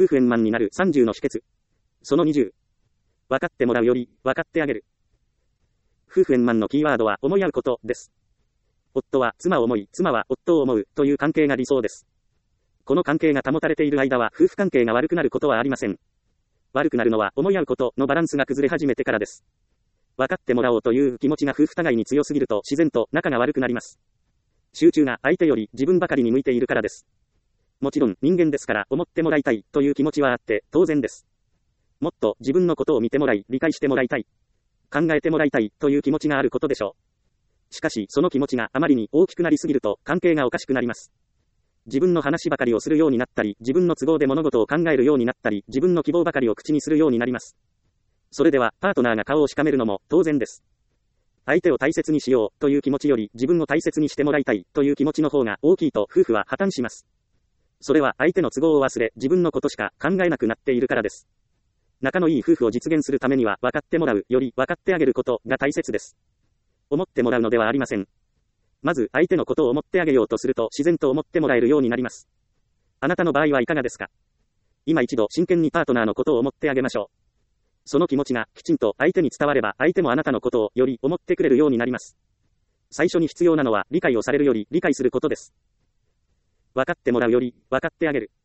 夫婦円満になる30の秘訣。その20。分かってもらうより、分かってあげる。夫婦円満のキーワードは思い合うことです。夫は妻を思い、妻は夫を思うという関係が理想です。この関係が保たれている間は夫婦関係が悪くなることはありません。悪くなるのは思い合うことのバランスが崩れ始めてからです。分かってもらおうという気持ちが夫婦互いに強すぎると自然と仲が悪くなります。集中が相手より自分ばかりに向いているからです。もちろん人間ですから思ってもらいたいという気持ちはあって当然です。もっと自分のことを見てもらい、理解してもらいたい。考えてもらいたいという気持ちがあることでしょう。しかしその気持ちがあまりに大きくなりすぎると関係がおかしくなります。自分の話ばかりをするようになったり、自分の都合で物事を考えるようになったり、自分の希望ばかりを口にするようになります。それではパートナーが顔をしかめるのも当然です。相手を大切にしようという気持ちより自分を大切にしてもらいたいという気持ちの方が大きいと夫婦は破綻します。それは相手の都合を忘れ自分のことしか考えなくなっているからです。仲のいい夫婦を実現するためには分かってもらうより分かってあげることが大切です。思ってもらうのではありません。まず相手のことを思ってあげようとすると自然と思ってもらえるようになります。あなたの場合はいかがですか？今一度真剣にパートナーのことを思ってあげましょう。その気持ちがきちんと相手に伝われば相手もあなたのことをより思ってくれるようになります。最初に必要なのは理解をされるより理解することです。分かってもらうより分かってあげる。